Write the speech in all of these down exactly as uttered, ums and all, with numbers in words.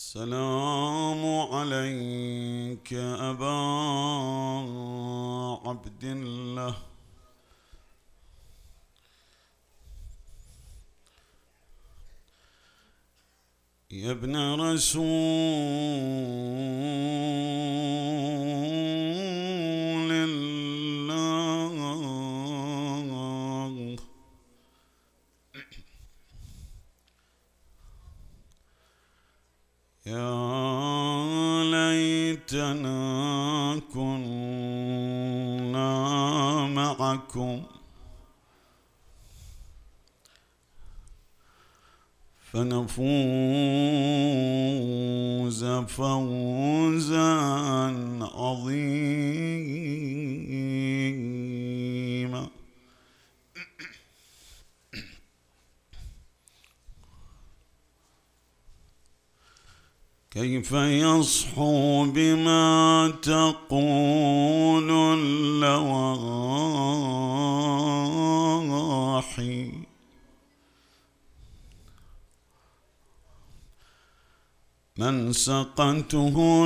السلام عليك أبا عبد الله يا ابن رسول الله. يا ليتنا كنا معكم فنفوز فوزا عظيما. كيف يصحو بما تقول اللواحي من سقته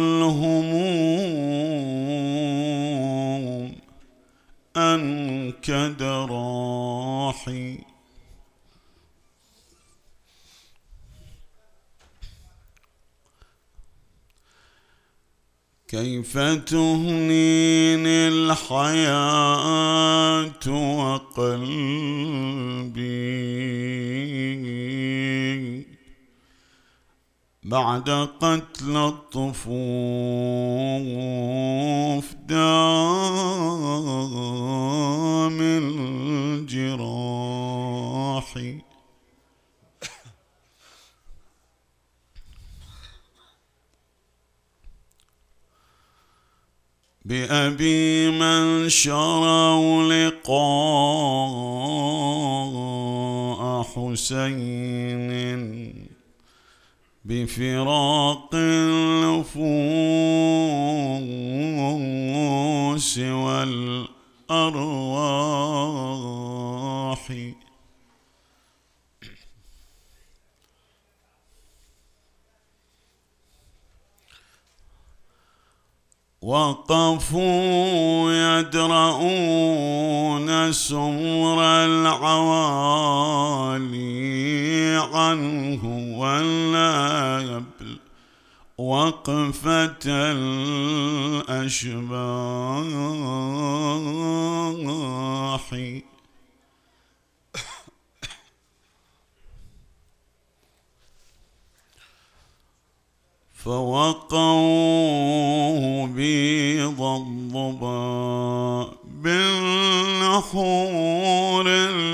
الهموم أنكد راحي. كيف تهنيني الحياة وقلبي بعد قتل الطفوف دام الجراح. بأبي من شروا لقاء حسين بفراق النفوس والأرواح. وقفوا يدرؤون سمر العوالي عنه ولا يبل وقفة الأشباح. فوقوا بيض الضباء بالنحور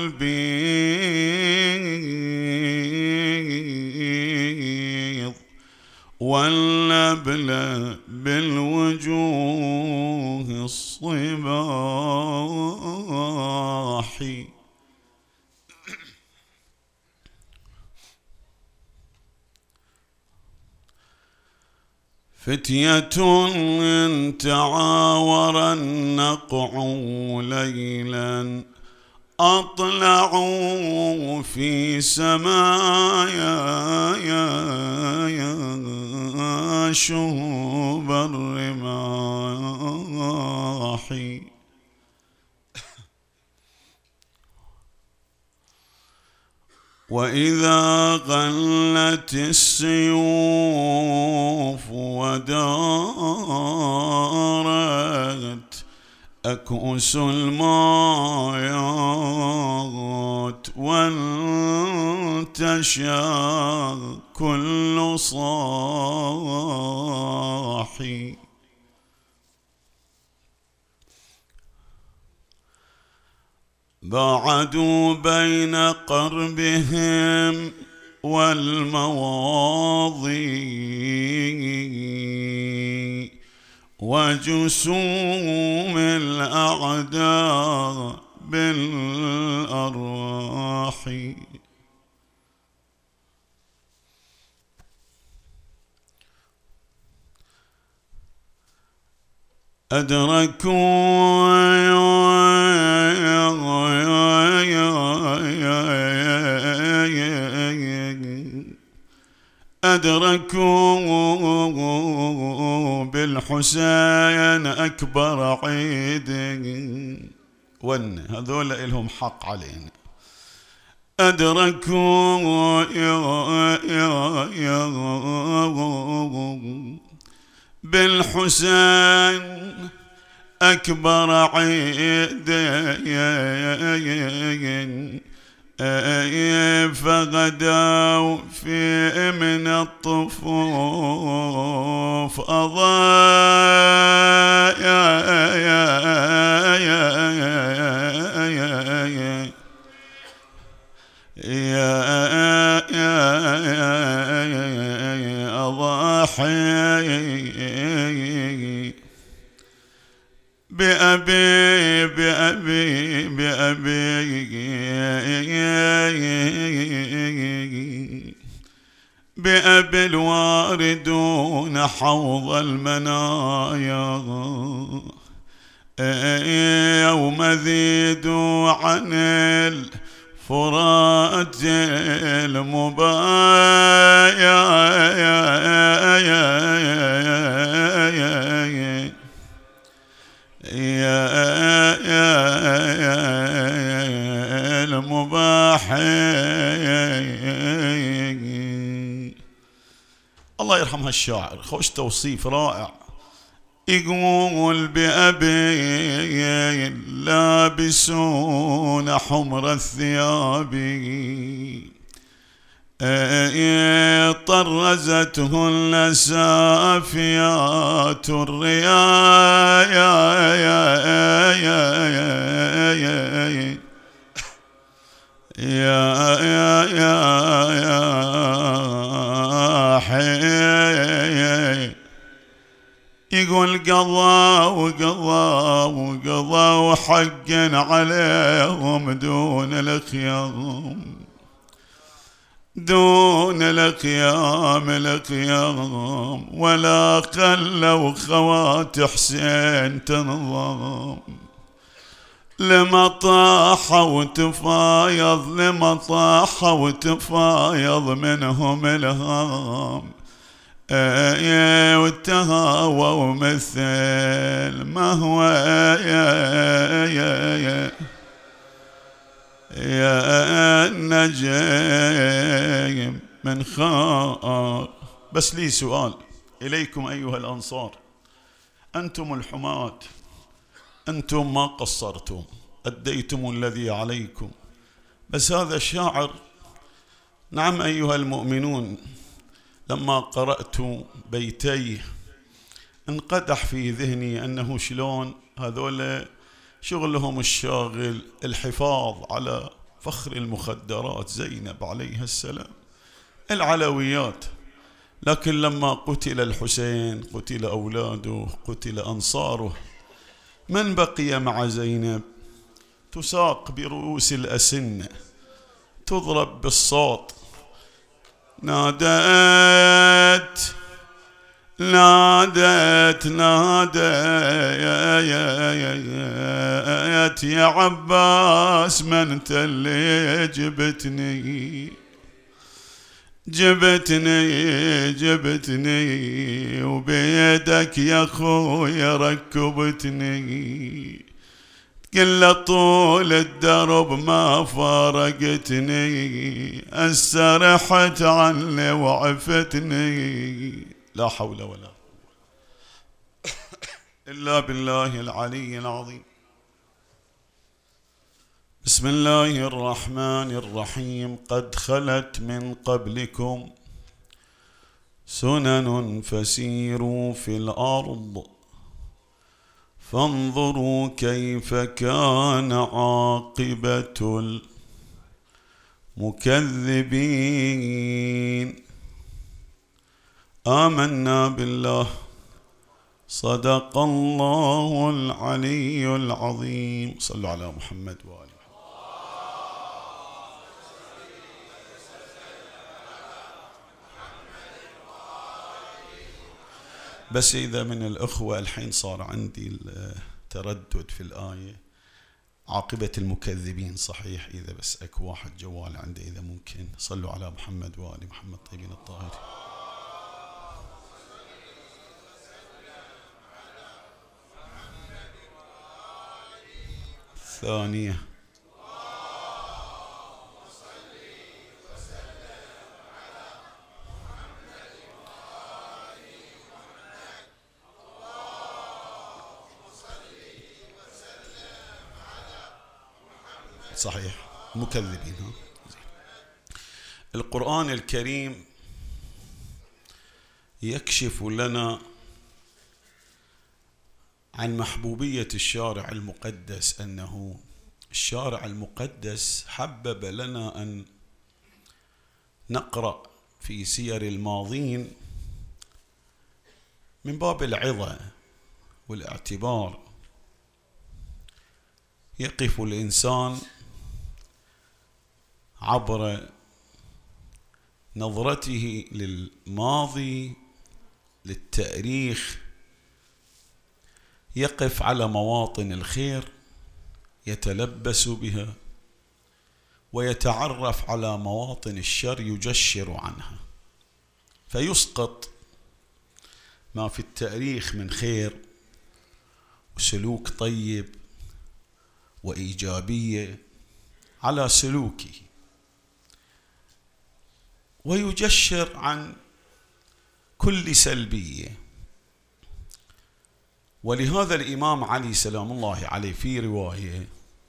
البيض والنبل بالوجوه الصباح. فتية إن تعاور النقع ليلا أطلعوا في سمايا شهب الرماح. وإذا غلت السيوف ودارت أكؤس المايات وانتشى كل صاحي. باعدوا بين قربهم والمواضي وجسوم الأعداء بالأرواح. أدركوا أدركوا بالحسين أكبر عيد. ون هذول إلهم حق علينا. أدركوا بالحسين أكبر عيد فغدوا في من الطفوف أضايا أضاحي بأبي بأبي بأبي بأبي الواردون حوض المنايا يوم ذيدوا عن الفرات المبايا يا يا المباحي. الله يرحم هالشاعر، خوش توصيف رائع. يقول بأبي لابسون حمر الثياب طرزتهن سافيات الريايا يا يا يا حي. يقول قضى وقضى وقضى وحقا عليهم دون الخيام دون القيام القيام ولا خلوا خوات حسين تنظام لما طاح وتفايض لما طاح وتفايض منهم الهام والتهاوى ومثل ما هو يا يا يا يا النجيم من خار. بس لي سؤال إليكم أيها الأنصار، أنتم الحماة، أنتم ما قصرتم، أديتم الذي عليكم، بس هذا الشاعر نعم أيها المؤمنون لما قرأت بيتيه انقدح في ذهني أنه شلون هذول شغلهم الشاغل الحفاظ على فخر المخدرات زينب عليها السلام العلويات، لكن لما قتل الحسين قتل أولاده قتل أنصاره من بقي مع زينب؟ تساق برؤوس الأسنة تضرب بالصوت نادت نادت نادت يا يا يا يا عباس من انت اللي جبتني جبتني جبتني وبيدك يا خويا ركبتني كل طول الدرب ما فارقتني استرحت عني وعفتني. لا حول ولا إلا بالله العلي العظيم. بسم الله الرحمن الرحيم. قد خلت من قبلكم سنن فسيروا في الأرض فانظروا كيف كان عاقبة المكذبين. آمنا بالله صدق الله العلي العظيم. صلوا على محمد وآله. بس إذا من الأخوة الحين صار عندي التردد في الآية عاقبة المكذبين صحيح، إذا بس أكو واحد جوال عنده إذا ممكن صلوا على محمد وآل محمد طيبين الطاهرين. الثانية. صحيح، مكذبين. ها؟ القرآن الكريم يكشف لنا عن محبوبية الشارع المقدس، أنه الشارع المقدس حبب لنا أن نقرأ في سير الماضين من باب العظة والاعتبار. يقف الإنسان عبر نظرته للماضي، للتاريخ، يقف على مواطن الخير يتلبس بها، ويتعرف على مواطن الشر يجشر عنها، فيسقط ما في التاريخ من خير وسلوك طيب وإيجابية على سلوكه، ويجشر عن كل سلبية. ولهذا الإمام علي سلام الله عليه في رواية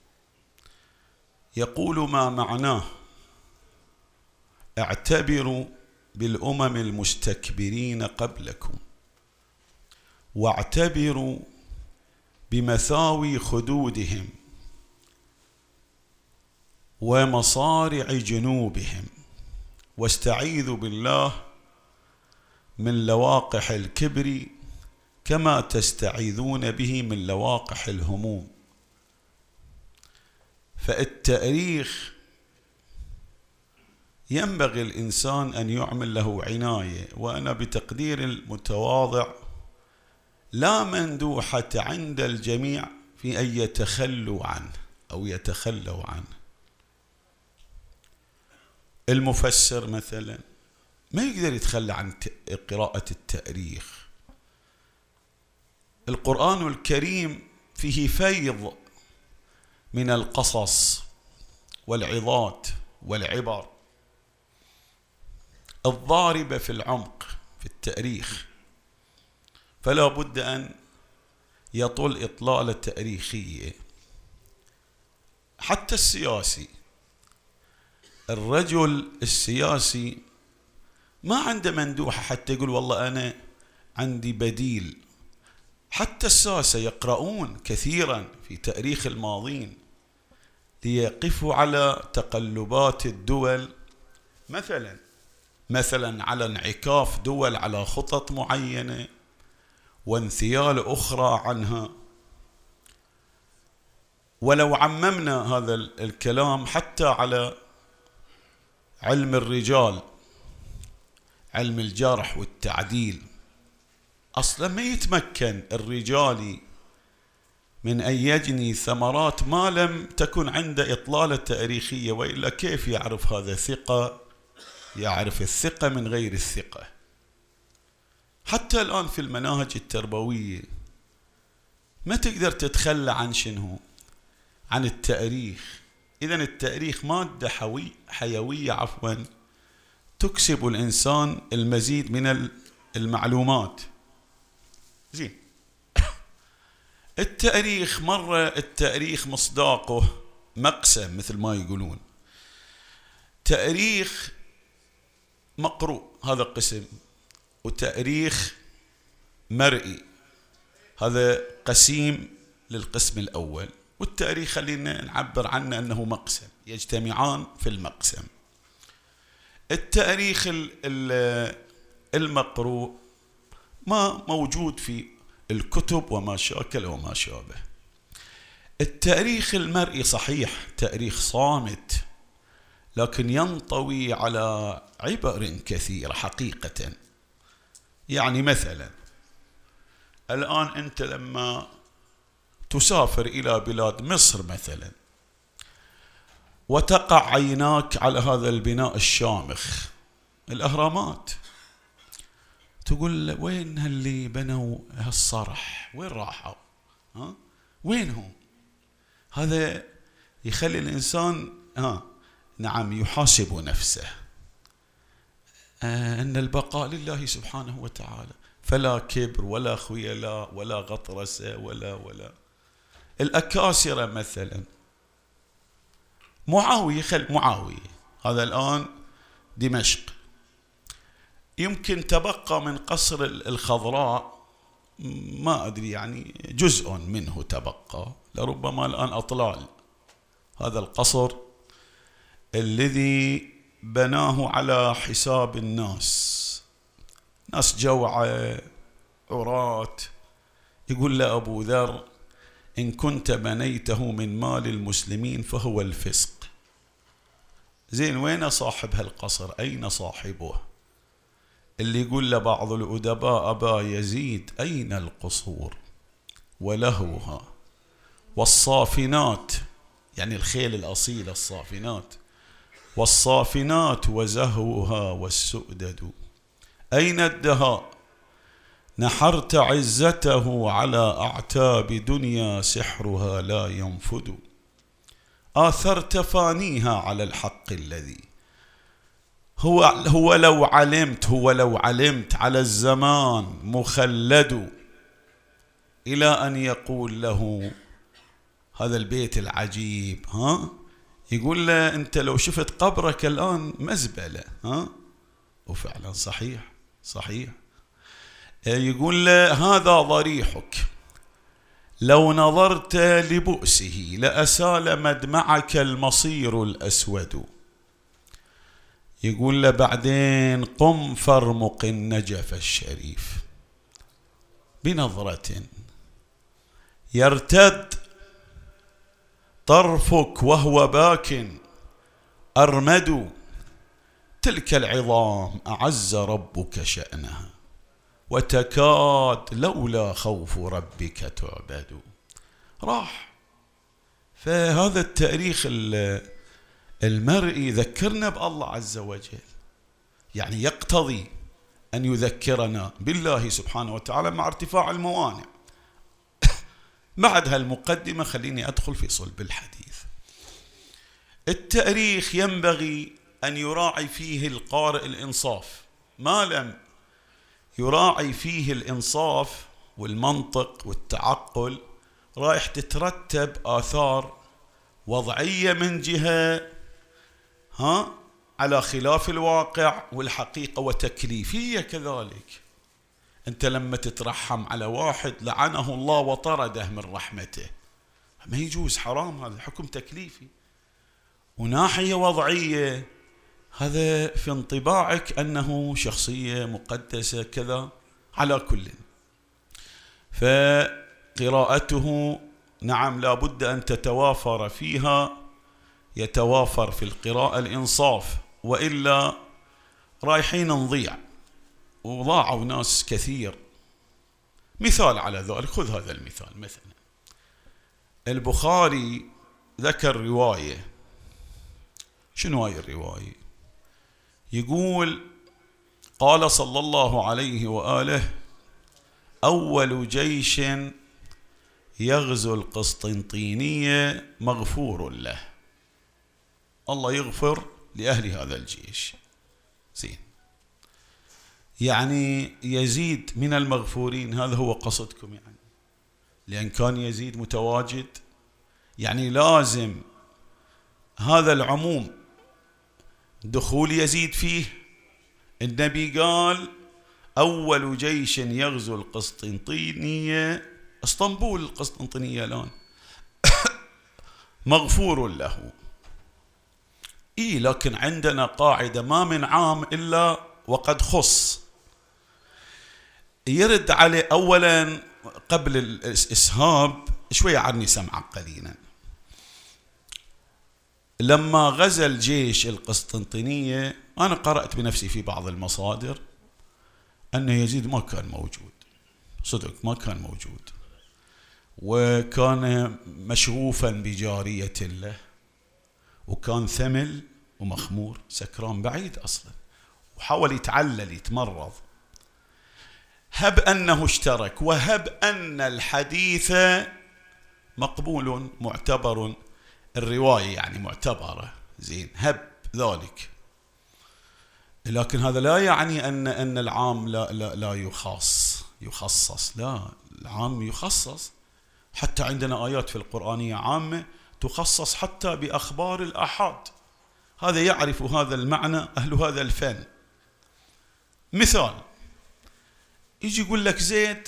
يقول ما معناه: اعتبروا بالأمم المستكبرين قبلكم، واعتبروا بمثاوي خدودهم ومصارع جنوبهم، واستعيذوا بالله من لواقح الكبر كما تستعيذون به من لواقح الهموم. فالتاريخ ينبغي الإنسان أن يعمل له عناية، وأنا بتقدير المتواضع لا مندوحة عند الجميع في أن يتخلوا عنه أو يتخلوا عنه. المفسر مثلا ما يقدر يتخلى عن قراءة التاريخ. القرآن الكريم فيه فيض من القصص والعظات والعبر الضاربة في العمق في التاريخ، فلا بد أن يطل إطلالة تاريخية. حتى السياسي، الرجل السياسي ما عنده مندوحة حتى يقول والله أنا عندي بديل. حتى الساسة يقرؤون كثيرا في تاريخ الماضين ليقفوا على تقلبات الدول، مثلا مثلا على انعكاف دول على خطط معينة وانثيال أخرى عنها. ولو عممنا هذا الكلام حتى على علم الرجال، علم الجرح والتعديل، أصلا ما يتمكن الرجال من أن يجني ثمرات ما لم تكن عنده إطلالة تاريخية، وإلا كيف يعرف هذا ثقة، يعرف الثقة من غير الثقة. حتى الآن في المناهج التربوية ما تقدر تتخلى عن شنو؟ عن التاريخ. إذن التاريخ مادة حوي حيوية عفوا تكسب الإنسان المزيد من المعلومات. زين. التاريخ مرة التاريخ مصداقه مقسم مثل ما يقولون. تاريخ مقروء هذا قسم، وتاريخ مرئي هذا قسيم للقسم الأول، والتاريخ خلينا نعبر عنه أنه مقسم، يجتمعان في المقسم. التاريخ المقروء ما موجود في الكتب وما شاكل وما شابه. التاريخ المرئي صحيح تاريخ صامت، لكن ينطوي على عبر كثيرة حقيقة. يعني مثلا الآن أنت لما تسافر إلى بلاد مصر مثلا وتقع عيناك على هذا البناء الشامخ الأهرامات، تقول وين اللي بنوا هالصرح؟ وين راحوا؟ ها؟ وينهم؟ هذا يخلي الإنسان آه نعم يحاسب نفسه آه أن البقاء لله سبحانه وتعالى، فلا كبر ولا خيلاء ولا غطرسة ولا ولا الأكاسرة مثلا. معاوية خل معاوية هذا الآن دمشق، يمكن تبقى من قصر الخضراء ما أدري يعني جزء منه تبقى، لربما الآن أطلال. هذا القصر الذي بناه على حساب الناس، ناس جوعة عراة، يقول له أبو ذر إن كنت بنيته من مال المسلمين فهو الفسق. زين وين صاحب هالقصر؟ أين صاحبه؟ اللي يقول لبعض الأدباء أبا يزيد أين القصور ولهوها والصافنات، يعني الخيل الأصيلة الصافنات، والصافنات وزهوها والسؤدد، أين الدهاء نحرت عزته على أعتاب دنيا سحرها لا ينفد، آثرت فانيها على الحق الذي هو هو لو علمت هو لو علمت على الزمان مخلد، إلى أن يقول له هذا البيت العجيب، ها يقول له أنت لو شفت قبرك الآن مزبلة، ها وفعلا صحيح صحيح. يقول له هذا ضريحك لو نظرت لبؤسه لأسال مدمعك المصير الأسود. يقول له بعدين قم فارمق النجف الشريف بنظرة يرتد طرفك وهو باك أرمد، تلك العظام أعز ربك شأنها وتكاد لولا خوف ربك تعبد. راح. فهذا التاريخ المرئي يذكرنا بالله عز وجل، يعني يقتضي أن يذكرنا بالله سبحانه وتعالى مع ارتفاع الموانع. بعد هالمقدمة خليني أدخل في صلب الحديث. التاريخ ينبغي أن يراعي فيه القارئ الإنصاف، ما لم يراعي فيه الإنصاف والمنطق والتعقل رايح تترتب آثار وضعية من جهة ها على خلاف الواقع والحقيقة، وتكليفية كذلك. أنت لما تترحم على واحد لعنه الله وطرده من رحمته ما يجوز، حرام، هذا حكم تكليفي. وناحية وضعية هذا في انطباعك أنه شخصية مقدسة كذا. على كل فقراءته نعم لا بد أن تتوافر فيها، يتوافر في القراءة الإنصاف، وإلا رايحين نضيع، وضاعوا ناس كثير. مثال على ذلك، خذ هذا المثال. مثلا البخاري ذكر رواية، شنو هاي الرواية؟ يقول قال صلى الله عليه وآله أول جيش يغزو القسطنطينية مغفور له، الله يغفر لأهل هذا الجيش. زين، يعني يزيد من المغفورين، هذا هو قصدكم يعني، لأن كان يزيد متواجد، يعني لازم هذا العموم دخول يزيد فيه. النبي قال أول جيش يغزو القسطنطينية، اسطنبول القسطنطينية الآن، مغفور له. إيه لكن عندنا قاعدة ما من عام إلا وقد خص. يرد عليه أولا قبل الإسهاب شوية عني سمعا قليلا. لما غزا الجيش القسطنطينية أنا قرأت بنفسي في بعض المصادر أن يزيد ما كان موجود، صدق ما كان موجود، وكان مشغوفا بجارية له، وكان ثمل ومخمور سكران بعيد أصلا، وحاول يتعلل يتمرض. هب أنه اشترك، وهب أن الحديث مقبول معتبر، الرواية يعني معتبرة، زين، هب ذلك. لكن هذا لا يعني أن أن العام لا لا لا يخص يخصص، لا، العام يخصص. حتى عندنا آيات في القرآنية عامة تخصص حتى بأخبار الآحاد. هذا يعرف هذا المعنى أهل هذا الفن. مثال، يجي يقول لك زيد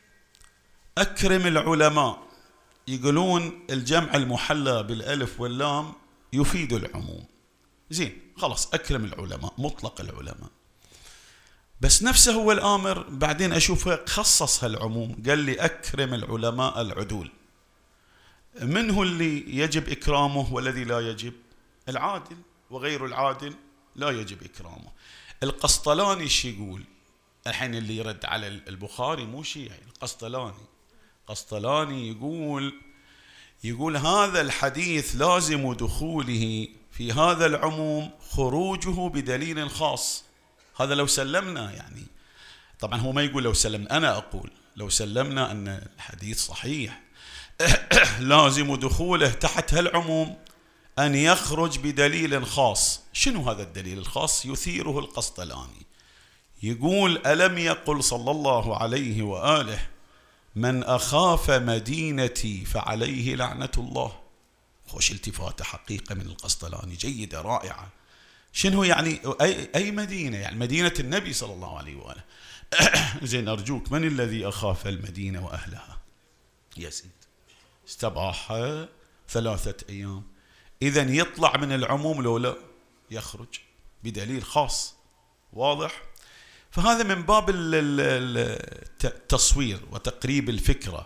أكرم العلماء، يقولون الجمع المحلى بالألف واللام يفيد العموم، زين، خلاص أكرم العلماء، مطلق العلماء. بس نفسه هو الآمر بعدين أشوفه خصص هالعموم، قال لي أكرم العلماء العدول. من هو اللي يجب إكرامه والذي لا يجب؟ العادل، وغير العادل لا يجب إكرامه. القسطلاني شي يقول الحين اللي يرد على البخاري مو شيعي، القسطلاني قسطلاني يقول يقول هذا الحديث لازم دخوله في هذا العموم خروجه بدليل خاص. هذا لو سلمنا، يعني طبعا هو ما يقول لو سلمنا، أنا أقول لو سلمنا أن الحديث صحيح لازم دخوله تحت هالعموم أن يخرج بدليل خاص. شنو هذا الدليل الخاص؟ يثيره القسطلاني، يقول ألم يقل صلى الله عليه وآله من أخاف مدينتي فعليه لعنة الله. خوش التفاتة حقيقة من القسطلاني، جيدة رائعة. شنو يعني أي, أي مدينة؟ يعني مدينة النبي صلى الله عليه وآله. زين، أرجوك، من الذي أخاف المدينة وأهلها؟ يزيد استباح ثلاثة أيام. إذن يطلع من العموم لو لا يخرج بدليل خاص، واضح؟ فهذا من باب التصوير وتقريب الفكرة،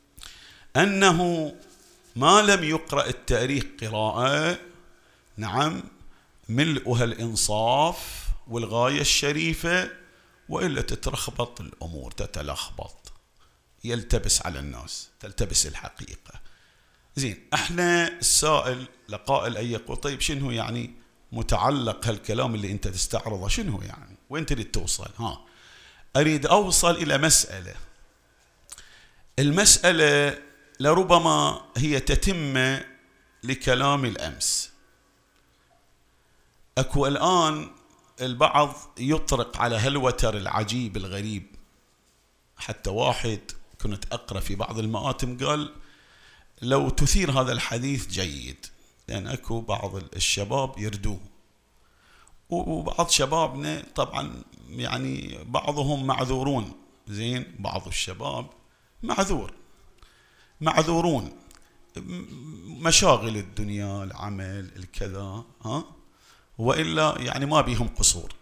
أنه ما لم يقرأ التاريخ قراءة، نعم، ملؤها الإنصاف والغاية الشريفة، وإلا تترخبط الأمور، تتلخبط، يلتبس على الناس، تلتبس الحقيقة. زين، احنا السائل لقائل أن يقول طيب شنو يعني متعلق هالكلام اللي انت تستعرضه، شنو يعني، وين تريد توصل؟ ها، أريد أوصل إلى مسألة. المسألة لربما هي تتمة لكلام الأمس. أكو الآن البعض يطرق على هالوتر العجيب الغريب. حتى واحد كنت أقرأ في بعض المآتم قال لو تثير هذا الحديث جيد، لأن أكو بعض الشباب يردوه، وبعض شبابنا طبعا يعني بعضهم معذورون، زين، بعض الشباب معذور معذورون، مشاغل الدنيا، العمل، الكذا، ها، وإلا يعني ما بيهم قصور.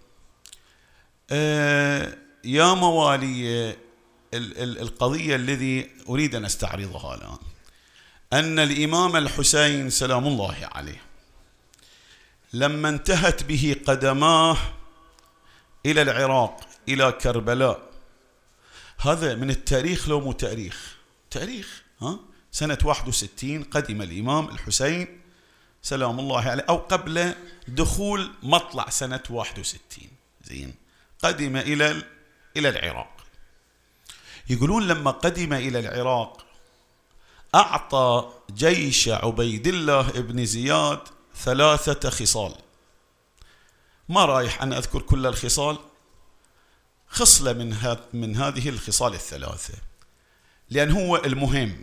آه يا موالي، القضية الذي أريد أن استعرضها الآن أن الإمام الحسين سلام الله عليه لما انتهت به قدماه إلى العراق، إلى كربلاء، هذا من التاريخ لو مو تاريخ؟ تاريخ، ها، سنة واحد وستين قدم الإمام الحسين سلام الله عليه، أو قبل دخول مطلع سنة واحد وستين، زين، قدم إلى إلى العراق. يقولون لما قدم إلى العراق أعطى جيش عبيد الله بن زياد ثلاثة خصال. ما رايح أن أذكر كل الخصال، خصلة من, من هذه الخصال الثلاثة، لأن هو المهم.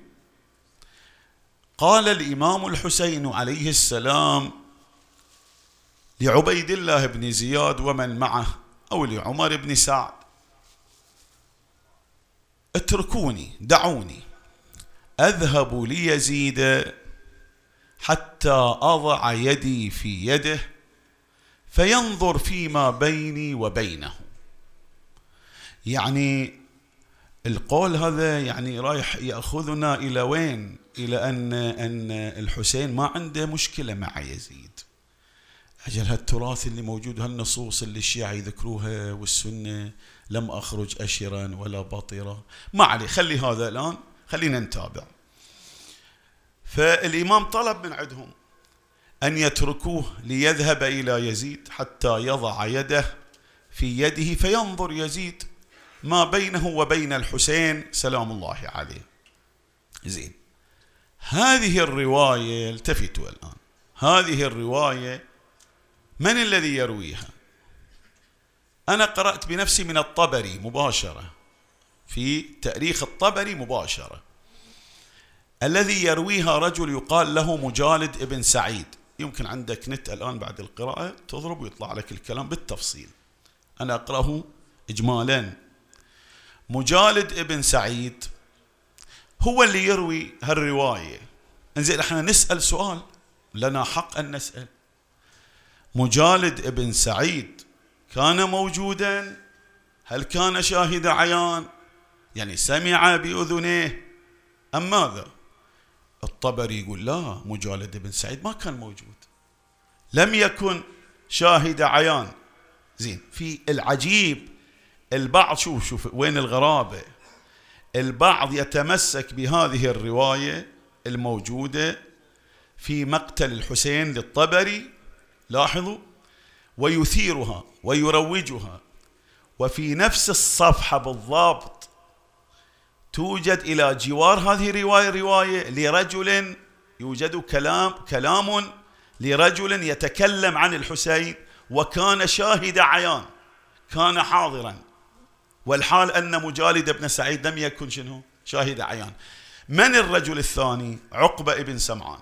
قال الإمام الحسين عليه السلام لعبيد الله بن زياد ومن معه، أو لعمر بن سعد، اتركوني، دعوني أذهب ليزيد حتى أضع يدي في يده فينظر فيما بيني وبينه. يعني القول هذا يعني رايح يأخذنا إلى وين؟ إلى أن أن الحسين ما عنده مشكلة مع يزيد. أجل هالتراث اللي موجود، هالنصوص اللي الشيعة يذكروها والسنة، لم أخرج أشرا ولا بطرا، ما عليه، خلي هذا الآن، خلينا نتابع. فالإمام طلب من عندهم أن يتركوه ليذهب إلى يزيد حتى يضع يده في يده فينظر يزيد ما بينه وبين الحسين سلام الله عليه. زين، هذه الرواية، التفتوا الآن، هذه الرواية من الذي يرويها؟ أنا قرأت بنفسي من الطبري مباشرة، في تاريخ الطبري مباشرة. الذي يرويها رجل يقال له مجالد ابن سعيد. يمكن عندك نت الآن بعد القراءة تضرب ويطلع لك الكلام بالتفصيل، أنا أقرأه إجمالا. مجالد ابن سعيد هو اللي يروي هالرواية. انزين احنا نسأل سؤال، لنا حق أن نسأل. مجالد ابن سعيد كان موجودا؟ هل كان شاهد عيان؟ يعني سمع بأذنيه أم ماذا؟ الطبري يقول لا، مجالد ابن سعيد ما كان موجود، لم يكن شاهد عيان. زين، في العجيب البعض، شوف شوف وين الغرابة، البعض يتمسك بهذه الرواية الموجودة في مقتل الحسين للطبري، لاحظوا، ويثيرها ويروجها، وفي نفس الصفحة بالضبط توجد إلى جوار هذه الرواية رواية لرجل، يوجد كلام كلام لرجل يتكلم عن الحسين وكان شاهد عيان، كان حاضرا، والحال أن مجالد بن سعيد لم يكن شنو؟ شاهد عيان. من الرجل الثاني؟ عقبة ابن سمعان.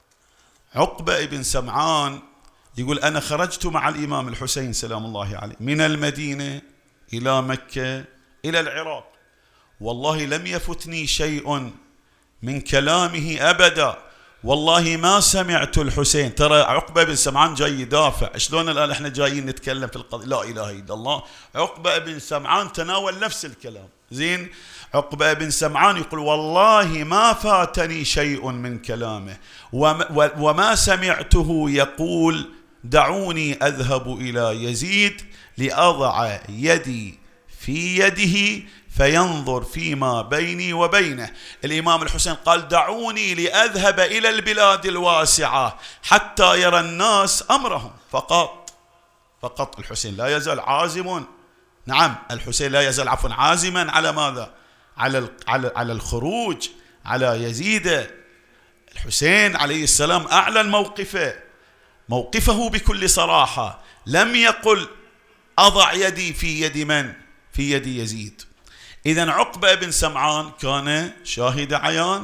عقبة ابن سمعان يقول أنا خرجت مع الإمام الحسين سلام الله عليه من المدينة إلى مكة إلى العراق، والله لم يفتني شيء من كلامه أبدا، والله ما سمعت الحسين. ترى عقبة بن سمعان جاي يدافع، شلون الآن احنا جايين نتكلم في القضية؟ لا إله إلا الله. عقبة بن سمعان تناول نفس الكلام. زين، عقبة بن سمعان يقول والله ما فاتني شيء من كلامه، وما سمعته يقول دعوني أذهب إلى يزيد لأضع يدي في يده فينظر فيما بيني وبينه. الإمام الحسين قال دعوني لأذهب إلى البلاد الواسعة حتى يرى الناس أمرهم فقط. فقط الحسين لا يزال عازم، نعم الحسين لا يزال عفوا عازما على ماذا؟ على على على الخروج على يزيد. الحسين عليه السلام أعلن موقفه موقفه بكل صراحة، لم يقل أضع يدي في يد من؟ في يد يزيد. إذن عقبة بن سمعان كان شاهد عيان،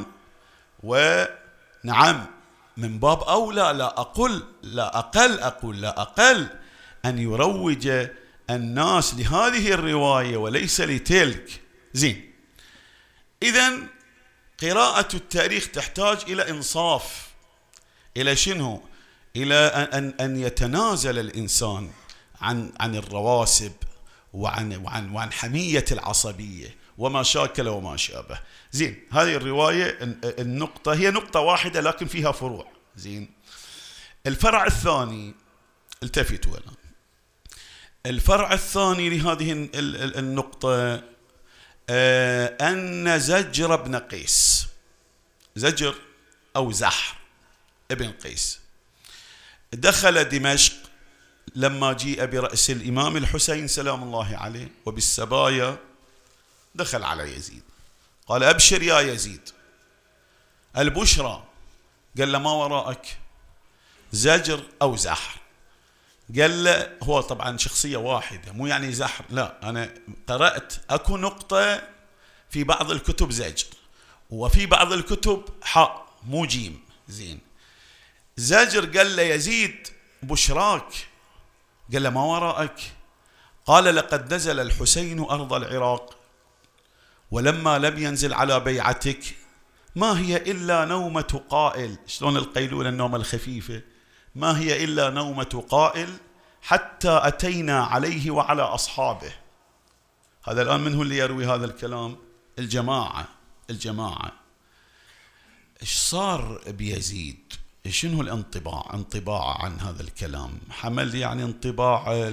ونعم من باب أولى لا أقل لا أقل أقول لا أقل أن يروج الناس لهذه الرواية وليس لتلك. زين، إذن قراءة التاريخ تحتاج إلى إنصاف، إلى شنو؟ إلى أن أن يتنازل الإنسان عن عن الرواسب وعن وعن وعن حمية العصبية وما شاكل وما شابه. زين، هذه الرواية النقطة هي نقطة واحدة لكن فيها فروع. زين، الفرع الثاني، التفتوا الآن، الفرع الثاني لهذه النقطة أن زجر بن قيس، زجر أو زحر ابن قيس، دخل دمشق لما جيء برأس الإمام الحسين سلام الله عليه وبالسبايا، دخل على يزيد قال أبشر يا يزيد، البشرى. قال له ما وراءك؟ زجر أو زحر. قال له هو طبعا شخصية واحدة، مو يعني زحر، لا، أنا قرأت أكو نقطة في بعض الكتب زجر وفي بعض الكتب حاء مو جيم. زين، زجر قال له يزيد بشراك. قال له ما وراءك؟ قال لقد نزل الحسين أرض العراق، ولما لم ينزل على بيعتك ما هي إلا نومة قائل. شلون القيلولة النومة الخفيفة؟ ما هي إلا نومة قائل حتى أتينا عليه وعلى أصحابه. هذا الآن من هو اللي يروي هذا الكلام؟ الجماعة الجماعة إيش صار بيزيد؟ شنو الانطباع انطباع عن هذا الكلام؟ حمل يعني انطباع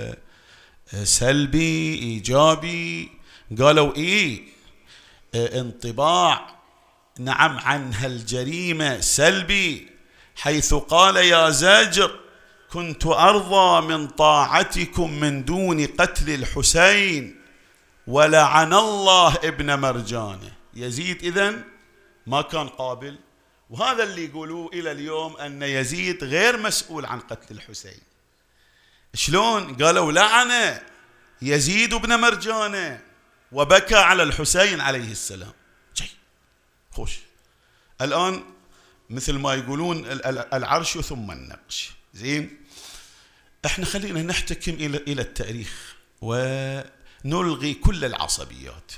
سلبي إيجابي؟ قالوا إيه انطباع نعم عن هالجريمة سلبي، حيث قال يا زجر كنت أرضى من طاعتكم من دون قتل الحسين ولعن الله ابن مرجانه. يزيد إذن ما كان قابل وهذا اللي يقولوه إلى اليوم أن يزيد غير مسؤول عن قتل الحسين. شلون؟ قالوا لعن يزيد بن مرجانة وبكى على الحسين عليه السلام. جي خوش الآن مثل ما يقولون العرش ثم النقش. زين، احنا خلينا نحتكم إلى إلى التاريخ ونلغي كل العصبيات.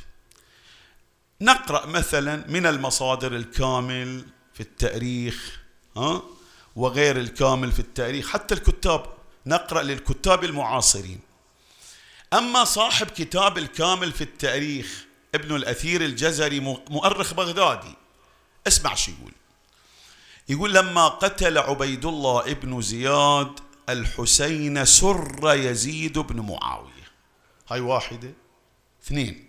نقرأ مثلا من المصادر الكامل في التاريخ ها وغير الكامل في التاريخ، حتى الكتاب نقرأ للكتاب المعاصرين. أما صاحب كتاب الكامل في التاريخ ابن الأثير الجزري مؤرخ بغدادي، اسمع شو يقول. يقول لما قتل عبيد الله ابن زياد الحسين سر يزيد بن معاوية. هاي واحدة. اثنين،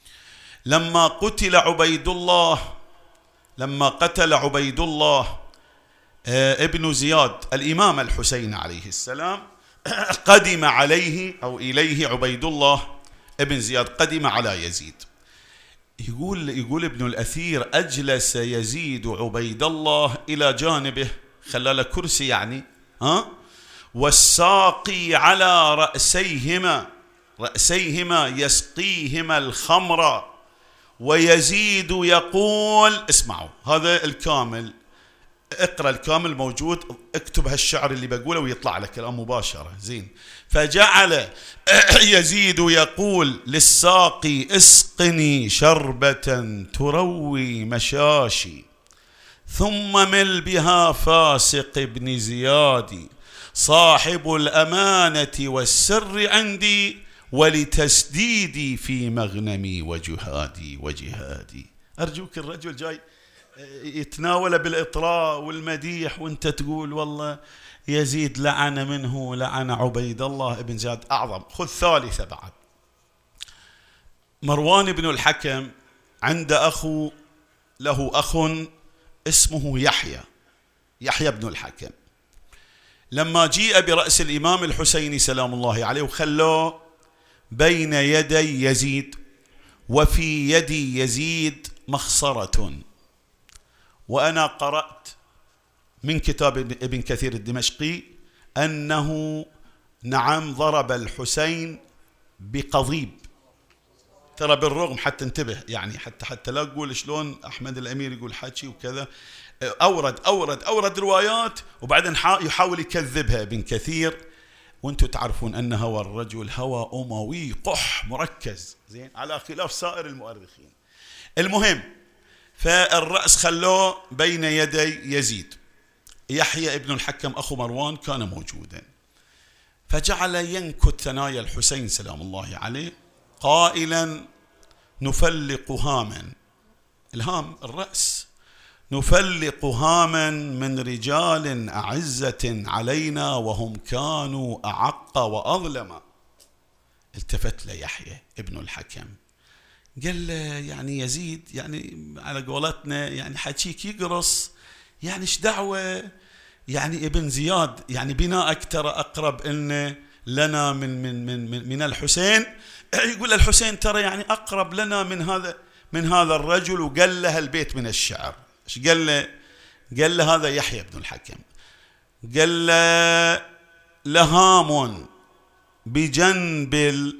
لما قتل عبيد الله لما قتل عبيد الله ابن زياد الإمام الحسين عليه السلام، قدم عليه أو إليه عبيد الله ابن زياد، قدم على يزيد. يقول يقول ابن الأثير أجلس يزيد عبيد الله إلى جانبه، خلى له كرسي يعني ها والساقي على رأسيهما رأسيهما يسقيهما الخمر، ويزيد يقول، اسمعوا هذا الكامل، اقرأ الكامل موجود، اكتب هالشعر اللي بقوله ويطلع لك الآن مباشرة. زين، فجعل يزيد يقول للساقي اسقني شربة تروي مشاشي ثم مل بها فاسق ابن زياد صاحب الأمانة والسر عندي ولتسديدي في مغنمي وجهادي وجهادي. أرجوك الرجل جاي يتناول بالإطراء والمديح وانت تقول والله يزيد لعن منه لعن عبيد الله ابن زياد أعظم. خذ ثالثة بعد. مروان بن الحكم عند أخو له أخ اسمه يحيى يحيى بن الحكم. لما جيء برأس الإمام الحسين سلام الله عليه وخلوه بين يدي يزيد، وفي يد يزيد مخصرة، وأنا قرأت من كتاب ابن كثير الدمشقي أنه نعم ضرب الحسين بقضيب. ترى بالرغم، حتى انتبه يعني، حتى حتى لا تقول شلون أحمد الأمير يقول حكي وكذا، أورد أورد أورد روايات وبعدين يحاول يكذبها ابن كثير، وانتم تعرفون أن هوى الرجل هوى أموي قح مركز، زين، على خلاف سائر المؤرخين. المهم، فالرأس خلوه بين يدي يزيد. يحيى ابن الحكم أخو مروان كان موجودا، فجعل ينكت ثنايا الحسين سلام الله عليه قائلا نفلق هاما، الهام الرأس، نفلق هاما من رجال أعزة علينا وهم كانوا أعق وأظلم. التفت له يحيى ابن الحكم قال له يعني يزيد، يعني على قولتنا يعني حكيك يقرص، يعني ايش دعوة يعني ابن زياد، يعني بناءك ترى أقرب إن لنا من من من من الحسين. يقول الحسين ترى يعني أقرب لنا من هذا من هذا الرجل. وقال له البيت من الشعر، ايش قال له؟ قال له هذا يحيى بن الحكم، قال له لهام بجنب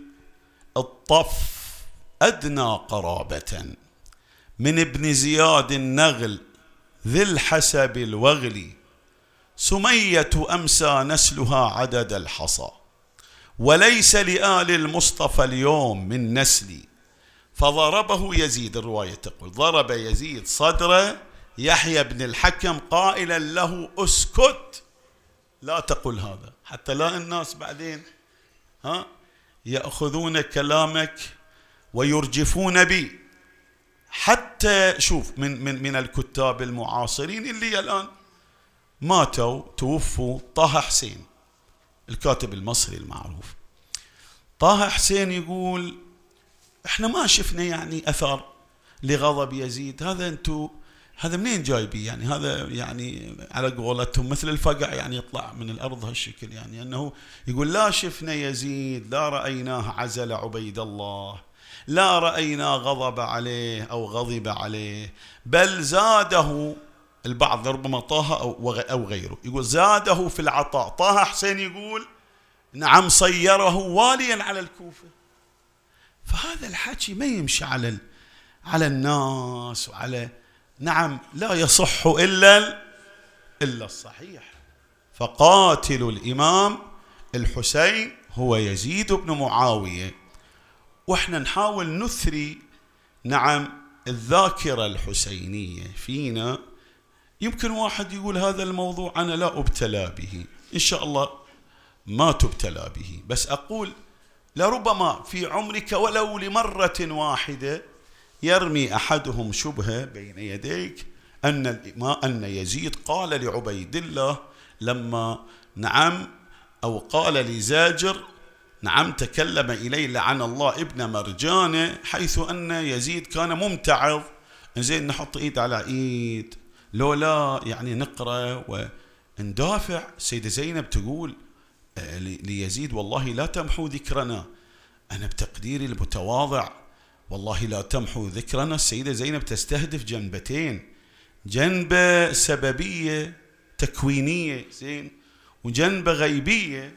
الطف أدنى قرابة من ابن زياد النغل ذي الحسب الوغلي، سمية أمسى نسلها عدد الحصى، وليس لآل المصطفى اليوم من نسلي. فضربه يزيد، الرواية تقول ضرب يزيد صدر يحيى بن الحكم قائلا له اسكت لا تقل هذا، حتى لا الناس بعدين ها يأخذون كلامك ويرجفون بي. حتى شوف من من من الكتاب المعاصرين اللي الآن ماتوا توفوا، طه حسين الكاتب المصري المعروف، طه حسين يقول احنا ما شفنا يعني اثر لغضب يزيد، هذا انتو هذا منين جايبي؟ يعني هذا يعني على قولتهم مثل الفقع يعني يطلع من الارض هالشكل، يعني انه يقول لا شفنا يزيد، لا رأيناه عزل عبيد الله، لا رأينا غضب عليه او غضب عليه، بل زاده البعض ربما طه أو غيره يقول زاده في العطاء. طه حسين يقول نعم صيره واليا على الكوفة. فهذا الحكي ما يمشي على على الناس وعلى نعم لا يصح إلا إلا الصحيح. فقاتل الإمام الحسين هو يزيد بن معاوية. وإحنا نحاول نثري نعم الذاكرة الحسينية فينا. يمكن واحد يقول هذا الموضوع أنا لا أبتلى به، إن شاء الله ما تبتلى به، بس أقول لربما في عمرك ولو لمرة واحدة يرمي أحدهم شبهة بين يديك أن أن يزيد قال لعبيد الله لما نعم أو قال لزاجر نعم تكلم إليه لعن الله ابن مرجانة، حيث أن يزيد كان ممتعض. زين نحط إيد على إيد لو لا يعني نقرأ وندافع. السيدة زينب تقول ليزيد والله لا تمحو ذكرنا، أنا بتقديري المتواضع والله لا تمحو ذكرنا. السيدة زينب تستهدف جنبتين، جنبة سببية تكوينية زين وجنبة غيبية.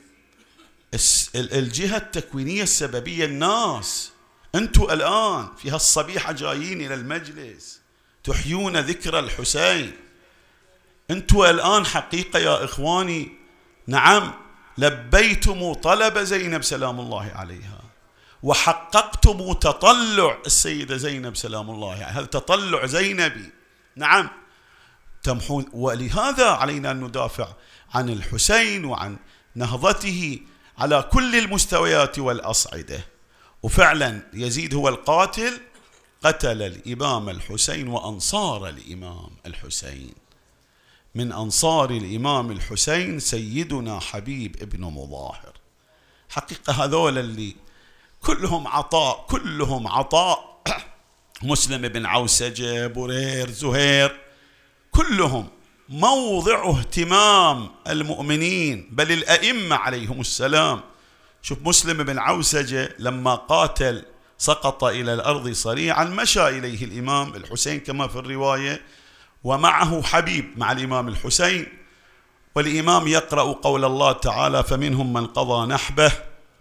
الجهة التكوينية السببية الناس أنتوا الآن في هالصبيحة جايين إلى المجلس تحيون ذكر الحسين. أنتوا الآن حقيقة يا إخواني نعم لبيتم طلب زينب سلام الله عليها وحققتم تطلع السيدة زينب سلام الله عليها. هذا تطلع زينبي نعم تمحون. ولهذا علينا أن ندافع عن الحسين وعن نهضته على كل المستويات والأصعدة. وفعلا يزيد هو القاتل، قتل الإمام الحسين وأنصار الإمام الحسين. من أنصار الإمام الحسين سيدنا حبيب ابن مظاهر. حقيقة هذول اللي كلهم عطاء كلهم عطاء مسلم بن عوسجة برير زهير كلهم موضع اهتمام المؤمنين بل الأئمة عليهم السلام. شوف مسلم بن عوسجة لما قاتل سقط إلى الأرض صريعا مشى إليه الإمام الحسين كما في الرواية ومعه حبيب مع الإمام الحسين، والإمام يقرأ قول الله تعالى فمنهم من قضى نحبه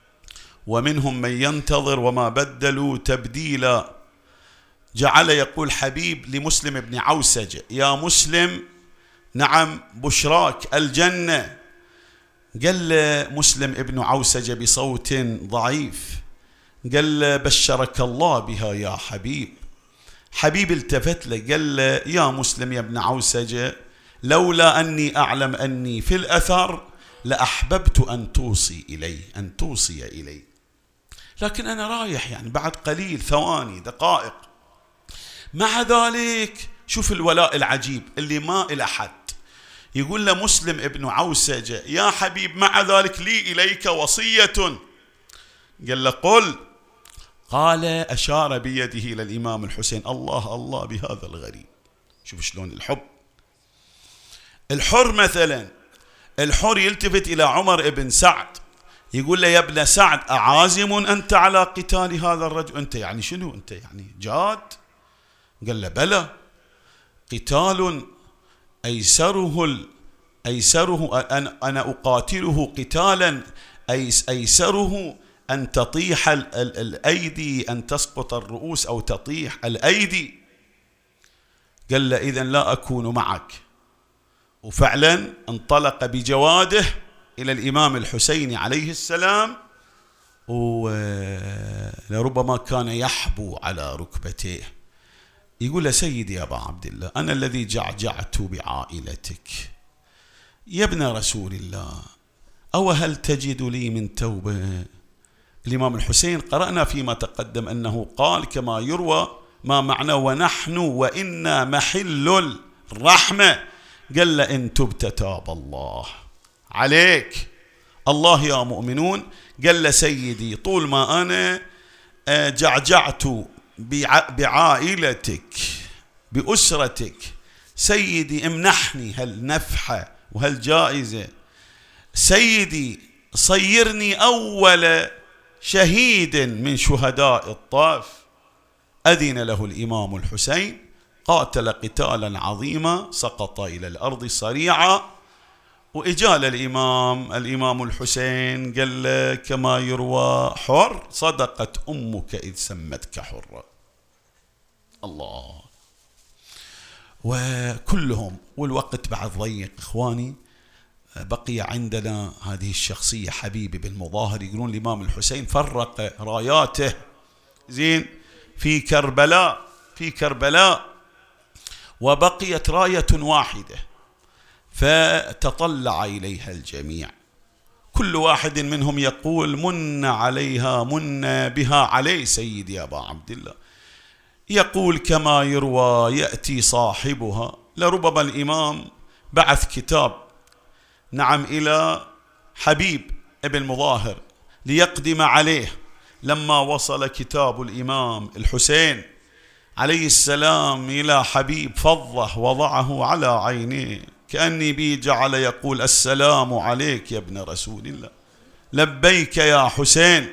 ومنهم من ينتظر وما بدلوا تبديلا. جعل يقول حبيب لمسلم بن عوسجة يا مسلم نعم بشراك الجنة. قال مسلم ابن عوسجة بصوت ضعيف قال بشرك الله بها يا حبيب. حبيب التفت له قال له يا مسلم يا ابن عوسجة لولا أني أعلم أني في الأثر لأحببت أن توصي إلي أن توصي إلي، لكن أنا رايح يعني بعد قليل ثواني دقائق. مع ذلك شوف الولاء العجيب اللي ما إلى حد. يقول له مسلم ابن عوسجة يا حبيب مع ذلك لي إليك وصية. قال له قل. قال أشار بيده إلى الإمام الحسين. الله الله بهذا الغريب. شوف شلون الحب. الحر مثلا الحر يلتفت إلى عمر بن سعد يقول له يا ابن سعد أعازم أنت على قتال هذا الرجل؟ أنت يعني شنو أنت يعني جاد؟ قال له بلى قتال أيسره أيسره أنا أقاتله قتالا أيسره أن تطيح الأيدي أن تسقط الرؤوس أو تطيح الأيدي. قال له إذن لا أكون معك. وفعلا انطلق بجواده إلى الإمام الحسين عليه السلام ولربما كان يحبو على ركبتيه. يقول له سيدي يا أبا عبد الله أنا الذي جعجعت بعائلتك يا ابن رسول الله أو هل تجد لي من توبة؟ الإمام الحسين قرأنا فيما تقدم أنه قال كما يروى ما معنى ونحن وإنا محل الرحمة. قال له إن تبت تاب الله عليك. الله يا مؤمنون. قال له سيدي طول ما أنا جعجعت بعائلتك بأسرتك سيدي امنحني هالنفحة وهالجائزة. سيدي صيرني أول شهيد من شهداء الطائف. أذن له الإمام الحسين قاتل قتالا عظيما سقط إلى الأرض صريعا. وإجال الإمام الإمام الحسين قال له كما يروى حر صدقت أمك إذ سمتك حرا. الله. وكلهم والوقت بعد ضيق إخواني. بقي عندنا هذه الشخصية حبيب بن مظاهر. يقولون الإمام الحسين فرق راياته زين في كربلاء في كربلاء وبقيت راية واحدة فتطلع إليها الجميع. كل واحد منهم يقول من عليها من بها علي سيدي أبا عبد الله. يقول كما يروى يأتي صاحبها. لربما الإمام بعث كتاب نعم إلى حبيب ابن مظاهر ليقدم عليه. لما وصل كتاب الإمام الحسين عليه السلام إلى حبيب فضه وضعه على عينيه كأني بي جعل يقول السلام عليك يا ابن رسول الله، لبيك يا حسين.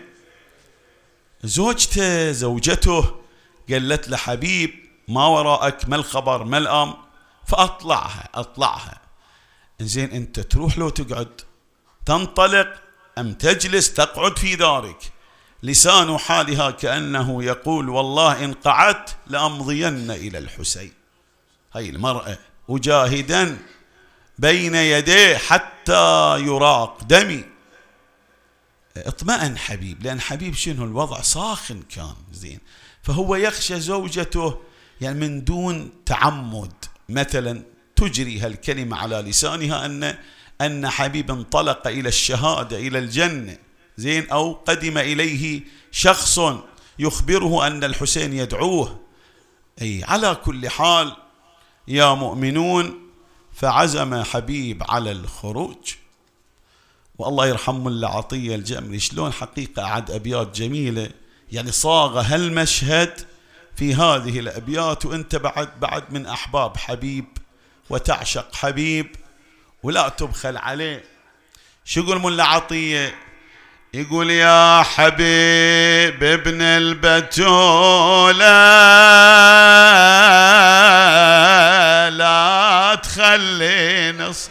زوجته زوجته قالت له حبيب ما وراءك، ما الخبر ما الأمر؟ فأطلعها أطلعها إنزين أنت تروح لو تقعد تنطلق أم تجلس تقعد في دارك؟ لسان حالها كأنه يقول والله إن قعدت لأمضين إلى الحسين. هاي المرأة أجاهدا بين يديه حتى يراق دمي. اطمأن حبيب، لأن حبيب شنو الوضع ساخن كان زين، فهو يخشى زوجته يعني من دون تعمد مثلا تجري هالكلمة على لسانها أن أن حبيب انطلق إلى الشهادة إلى الجنة زين، أو قدم إليه شخص يخبره أن الحسين يدعوه. أي على كل حال يا مؤمنون فعزم حبيب على الخروج. والله يرحم ملا عطية الجمري شلون حقيقة أعد أبيات جميلة يعني صاغ هالمشهد في هذه الأبيات. وأنت بعد بعد من أحباب حبيب وتعشق حبيب ولا تبخل عليه. شو يقول ملا عطية؟ يقول يا حبيب ابن البتولة لا تخلي نص،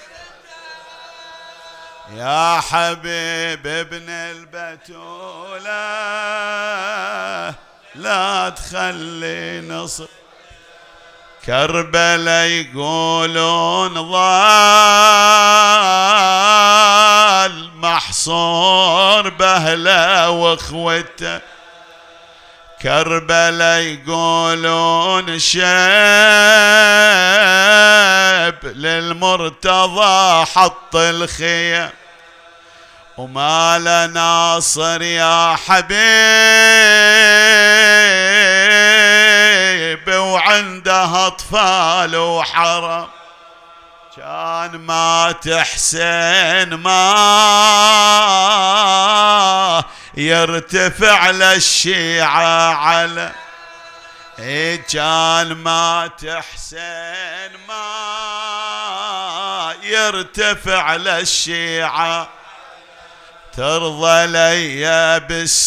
يا حبيب ابن البتولة لا تخلي نصر. كربلاء يقولون ضال محصور بأهله واخوته، كربلاء يقولون شاب للمرتضى حط الخيم، وما لناصر يا حبيب وعندها أطفال وحرم. كان ما تحسن ما يرتفع للشيعة على، كان ما تحسن ما يرتفع للشيعة. ترضى لي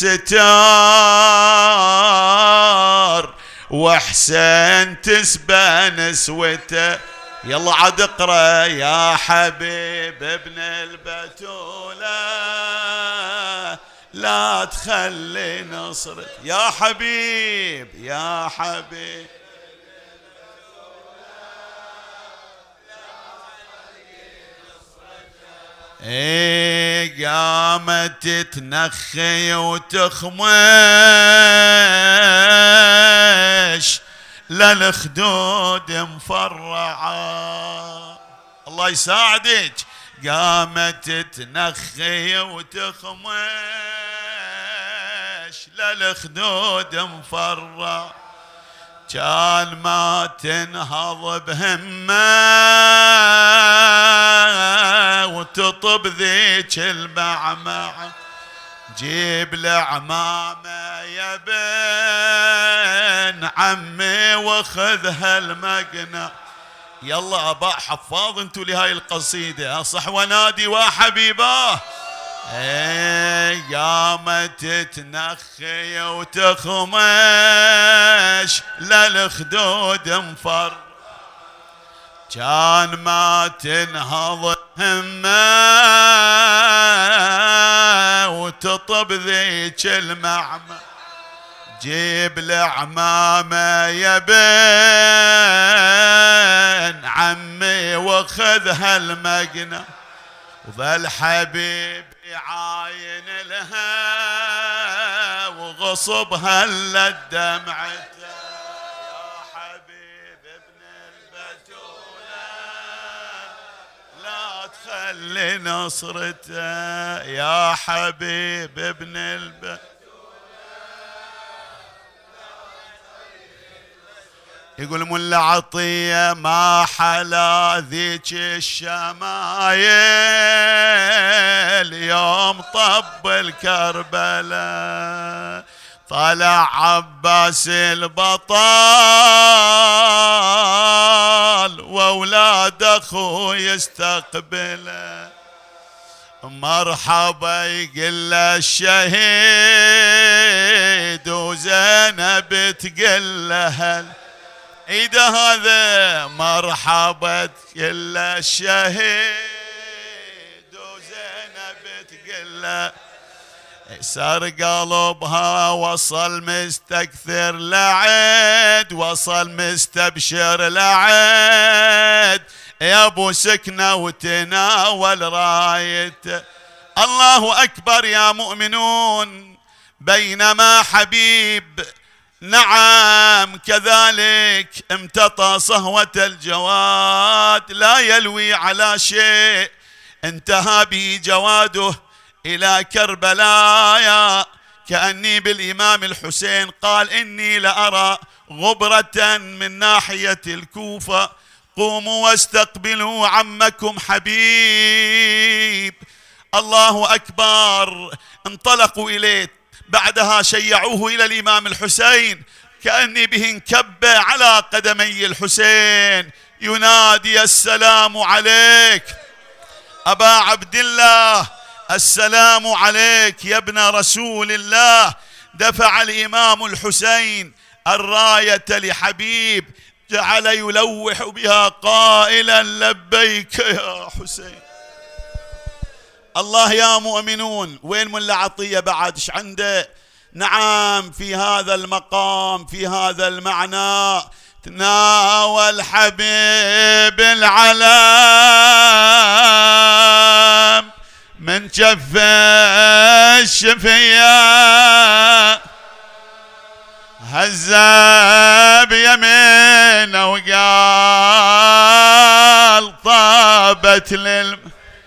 بالستار وحسين تسبى نسوته. يلا عاد اقرا يا حبيب ابن البتولة لا تخلي نصرك، يا حبيب يا حبيب ايه قامت تنخي وتخمش للخدود مفرعة. الله يساعدك. قامت تنخي وتخمش للخدود مفرع. كان ما تنهض بهمه وتطب ذيك المعمعة. جيب العمامة يا بن عمي واخذها المقنع. يلا اباء حفاظ انتوا لهاي القصيدة صح ونادي وحبيباه اي قامت تنخي وتخمش للخدود انفر، كان ما تنهض همه وتطب ذيك المعمى، جيب العمامة يا بن عمي وخذها المقنى، وظل حبيب يعاين لها وغصبها للدمعته، يا حبيب ابن البتولة لا تخلي نصرته، يا حبيب ابن البتولة. يقول ملا عطية ما حلا ذيك الشمايل يوم طب الكربلاء، طلع عباس البطال واولاد اخوه يستقبله، مرحبا يقل الشهيد وزينب تقل له ايده هذا، مرحبا كل الشهيد وزينب تقله، سر قلبها وصل مستكثر لعد، وصل مستبشر لعد يا ابو سكنه وتناول رايته. الله اكبر يا مؤمنون. بينما حبيب نعم كذلك امتطى صهوة الجواد لا يلوي على شيء، انتهى به جواده إلى كربلاء كأني بالإمام الحسين قال إني لأرى غبرة من ناحية الكوفة، قوموا واستقبلوا عمكم حبيب. الله أكبر. انطلقوا إليه، بعدها شيعوه إلى الإمام الحسين كأني به انكب على قدمي الحسين ينادي السلام عليك أبا عبد الله، السلام عليك يا ابن رسول الله. دفع الإمام الحسين الراية لحبيب، جعل يلوح بها قائلا لبيك يا حسين. الله يا مؤمنون. وين ملا عطية بعد ايش عنده؟ نعم في هذا المقام في هذا المعنى تناول حبيب العلام من جف الشفية، هزا بيمينه وقال طابت للم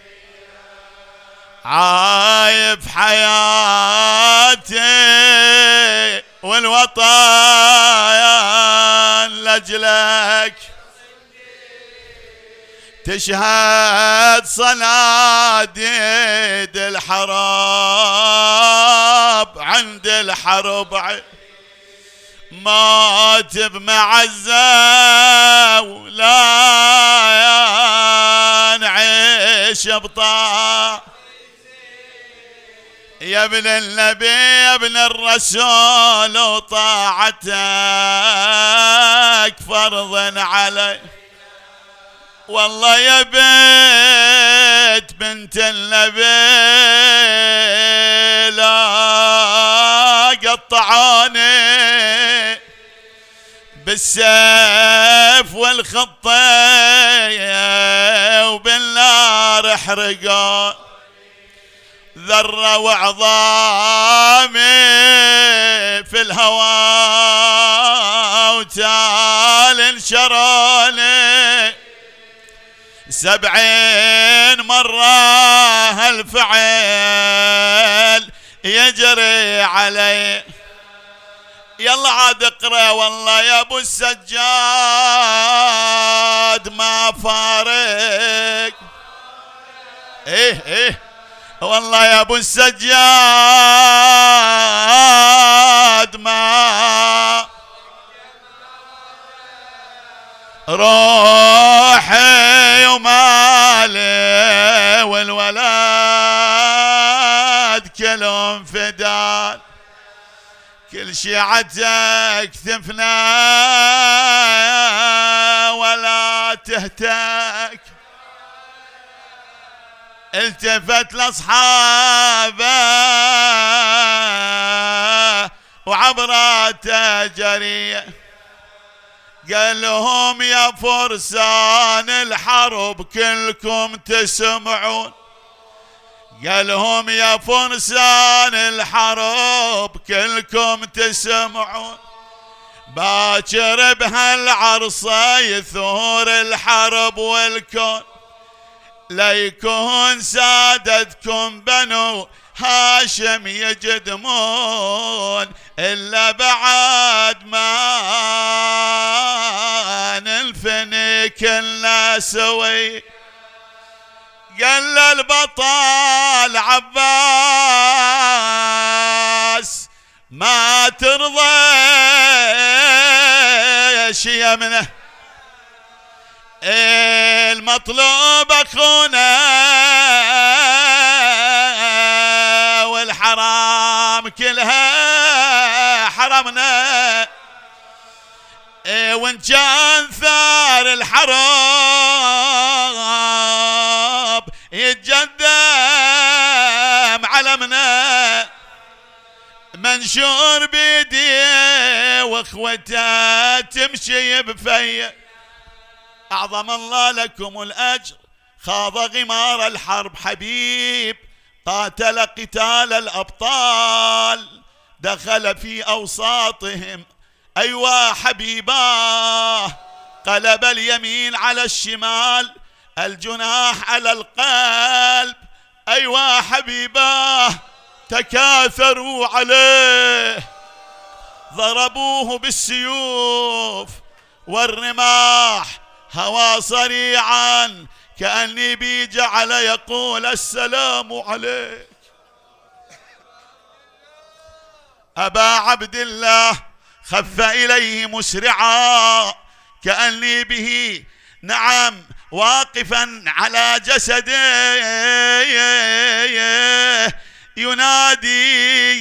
عايب حياتي والوطايا لأجلك، تشهد صناديد الحرب عند الحرب، مات بمعزة ولا نعيش بطاعة، يا ابن النبي يا ابن الرسول وطاعتك فرض علي، والله يا بيت بنت النبي لا قطعاني بالسيف والخطية وبالنار احرقان، ذرة وعظامي في الهوى وتال انشروني، سبعين مرة هالفعل يجري علي. يلا عاد اقرأ. والله يا ابو السجاد ما فارق، ايه ايه والله يا ابو السجاد ما روحي ومالي والولاء كلهم فدان، كل شيعتك تفنى ولا تهتك. التفت لاصحابه وعبراته جريه، قال لهم يا فرسان الحرب كلكم تسمعون، قال لهم يا فرسان الحرب كلكم تسمعون، باكر بهالعرصة يثور الحرب والكون، ليكون سادتكم بنو هاشم يجدمون، إلا بعد ما ننفني كلنا سوي. قال البطل عباس ما ترضى يمنه، المطلوب اخونا والحرام كلها حرمنا، وان كان ثار الحرب يتجدم علمنا، منشور بيديه واخوته تمشي بفيه. أعظم الله لكم الأجر، خاض غمار الحرب حبيب، قاتل قتال الأبطال، دخل في أوساطهم أيوا حبيباه، قلب اليمين على الشمال، الجناح على القلب، أيوا حبيباه تكاثروا عليه، ضربوه بالسيوف والرماح، هوى صريعا كأني بي جعل يقول السلام عليك. أبا عبد الله خف إليه مسرعا كأني به نعم واقفا على جسده، ينادي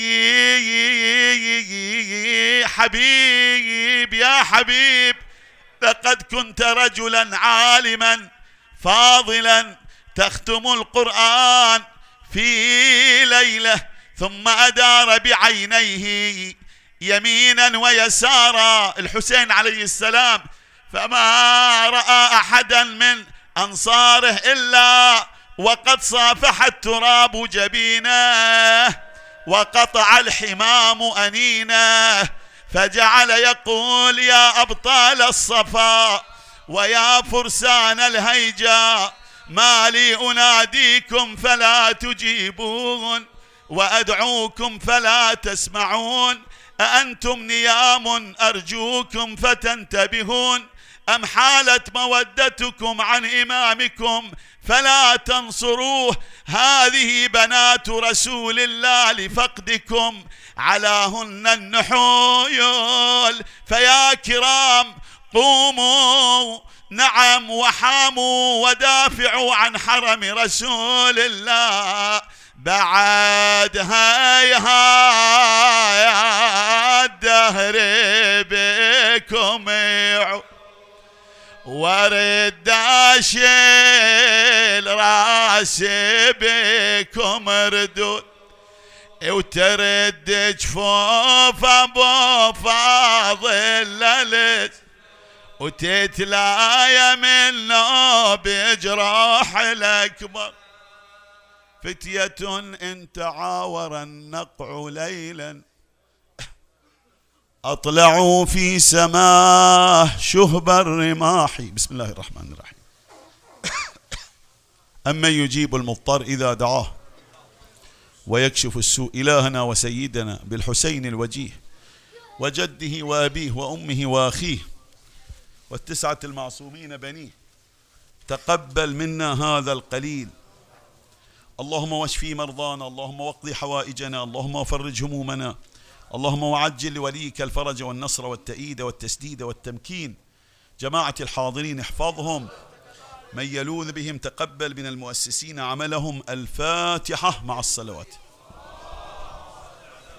حبيب يا حبيب، لقد كنت رجلا عالما فاضلا تختم القرآن في ليلة. ثم أدار بعينيه يمينا ويسارا الحسين عليه السلام، فما رأى أحدا من أنصاره إلا وقد صافح التراب جبينه وقطع الحمام أنينه، فجعل يقول يا أبطال الصفا ويا فرسان الهيجاء، ما لي أناديكم فلا تجيبون وأدعوكم فلا تسمعون، أأنتم نيام أرجوكم فتنتبهون، أم حالت مودتكم عن إمامكم فلا تنصروه، هذه بنات رسول الله لفقدكم علاهن النحول، فيا كرام قوموا نعم وحاموا ودافعوا عن حرم رسول الله، بعد هاي هاي الدهر بكم ورد اشيل راسي بكم ردود، وترد جفوف ابو فاضل للس، وتتلايا منه بجراح الاكبر، فتية إن تعاور النقع ليلا أطلعوا في سماه شهب الرماح. بسم الله الرحمن الرحيم. أمن يجيب المضطر إذا دعاه ويكشف السوء، إلهنا وسيدنا بالحسين الوجيه وجده وأبيه وأمه وأخيه والتسعة المعصومين بنيه، تقبل منا هذا القليل، اللهم واشفي مرضانا، اللهم واقض حوائجنا، اللهم وفرج همومنا، اللهم وعجل لوليك الفرج والنصر والتأييد والتسديد والتمكين. جماعة الحاضرين احفظهم، من يلوذ بهم تقبل من المؤسسين عملهم. الفاتحة مع الصلوات.